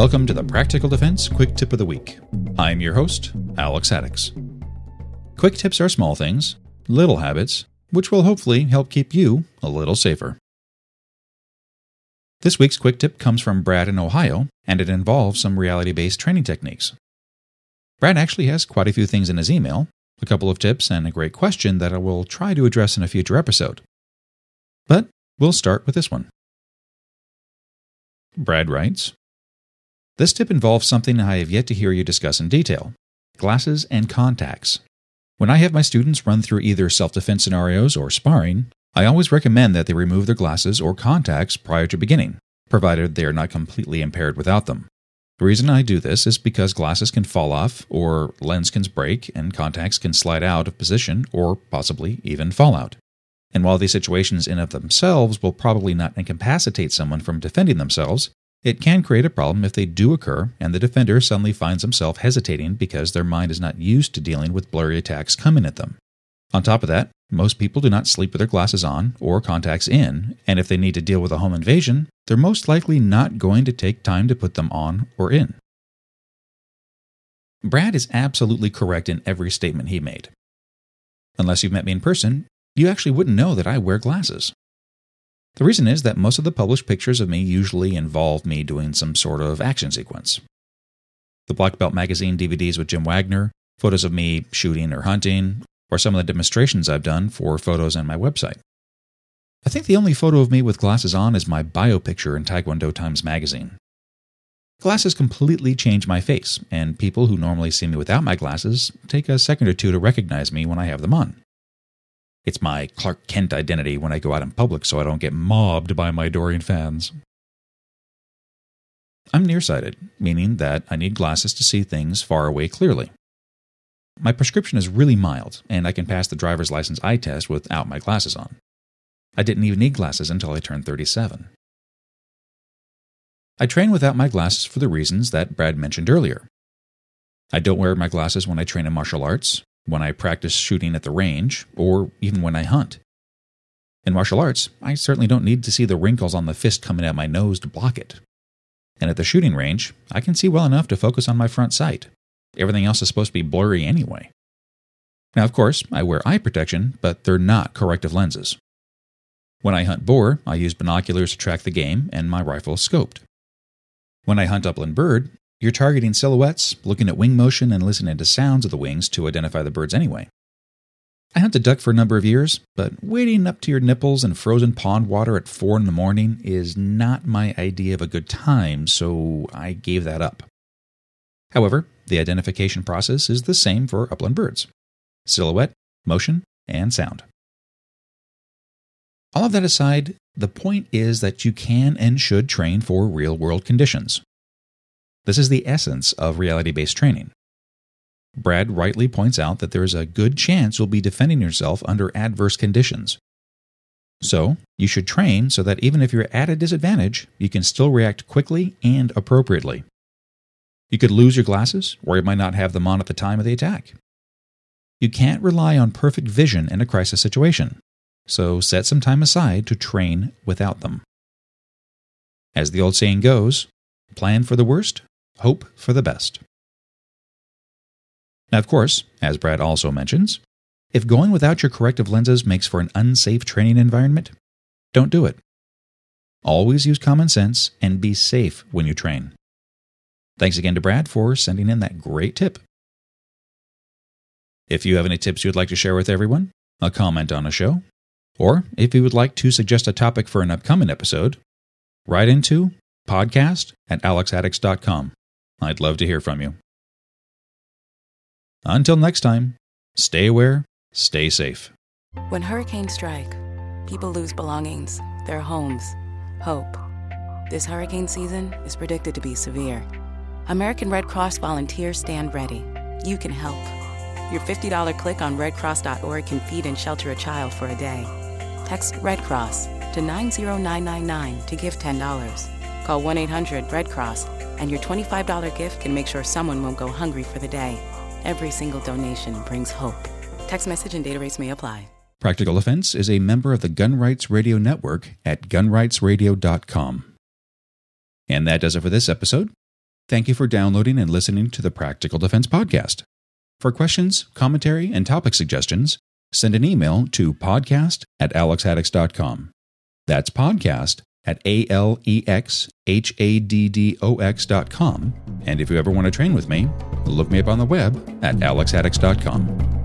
Welcome to the Practical Defense Quick Tip of the Week. I'm your host, Alex Haddix. Quick tips are small things, little habits, which will hopefully help keep you a little safer. This week's quick tip comes from Brad in Ohio, and it involves some reality-based training techniques. Brad actually has quite a few things in his email, a couple of tips, and a great question that I will try to address in a future episode. But we'll start with this one. Brad writes, "This tip involves something I have yet to hear you discuss in detail: glasses and contacts. When I have my students run through either self-defense scenarios or sparring, I always recommend that they remove their glasses or contacts prior to beginning, provided they are not completely impaired without them. The reason I do this is because glasses can fall off, or lens can break, and contacts can slide out of position or possibly even fall out. And while these situations in of themselves will probably not incapacitate someone from defending themselves, it can create a problem if they do occur and the defender suddenly finds himself hesitating because their mind is not used to dealing with blurry attacks coming at them. On top of that, most people do not sleep with their glasses on or contacts in, and if they need to deal with a home invasion, they're most likely not going to take time to put them on or in." Brad is absolutely correct in every statement he made. Unless you've met me in person, you actually wouldn't know that I wear glasses. The reason is that most of the published pictures of me usually involve me doing some sort of action sequence. The Black Belt Magazine DVDs with Jim Wagner, photos of me shooting or hunting, or some of the demonstrations I've done for photos on my website. I think the only photo of me with glasses on is my bio picture in Taekwondo Times magazine. Glasses completely change my face, and people who normally see me without my glasses take a second or two to recognize me when I have them on. It's my Clark Kent identity when I go out in public so I don't get mobbed by my Dorian fans. I'm nearsighted, meaning that I need glasses to see things far away clearly. My prescription is really mild, and I can pass the driver's license eye test without my glasses on. I didn't even need glasses until I turned 37. I train without my glasses for the reasons that Brad mentioned earlier. I don't wear my glasses when I train in martial arts, when I practice shooting at the range, or even when I hunt. In martial arts, I certainly don't need to see the wrinkles on the fist coming out my nose to block it. And at the shooting range, I can see well enough to focus on my front sight. Everything else is supposed to be blurry anyway. Now, of course, I wear eye protection, but they're not corrective lenses. When I hunt boar, I use binoculars to track the game, and my rifle is scoped. When I hunt upland bird, you're targeting silhouettes, looking at wing motion, and listening to sounds of the wings to identify the birds anyway. I hunted duck for a number of years, but wading up to your nipples in frozen pond water at 4 a.m. is not my idea of a good time, so I gave that up. However, the identification process is the same for upland birds: silhouette, motion, and sound. All of that aside, the point is that you can and should train for real-world conditions. This is the essence of reality-based training. Brad rightly points out that there is a good chance you'll be defending yourself under adverse conditions. So, you should train so that even if you're at a disadvantage, you can still react quickly and appropriately. You could lose your glasses, or you might not have them on at the time of the attack. You can't rely on perfect vision in a crisis situation, so set some time aside to train without them. As the old saying goes, plan for the worst, hope for the best. Now, of course, as Brad also mentions, if going without your corrective lenses makes for an unsafe training environment, don't do it. Always use common sense and be safe when you train. Thanks again to Brad for sending in that great tip. If you have any tips you'd like to share with everyone, a comment on a show, or if you would like to suggest a topic for an upcoming episode, write into podcast@alexhaddix.com. I'd love to hear from you. Until next time, stay aware, stay safe. When hurricanes strike, people lose belongings, their homes, hope. This hurricane season is predicted to be severe. American Red Cross volunteers stand ready. You can help. Your $50 click on redcross.org can feed and shelter a child for a day. Text Red Cross to 90999 to give $10. Call 1-800-RED-CROSS, and your $25 gift can make sure someone won't go hungry for the day. Every single donation brings hope. Text message and data rates may apply. Practical Defense is a member of the Gun Rights Radio Network at gunrightsradio.com. And that does it for this episode. Thank you for downloading and listening to the Practical Defense Podcast. For questions, commentary, and topic suggestions, send an email to podcast@alexhaddix.com. That's podcast@alexhaddix.com. And if you ever want to train with me, look me up on the web at alexhaddix.com.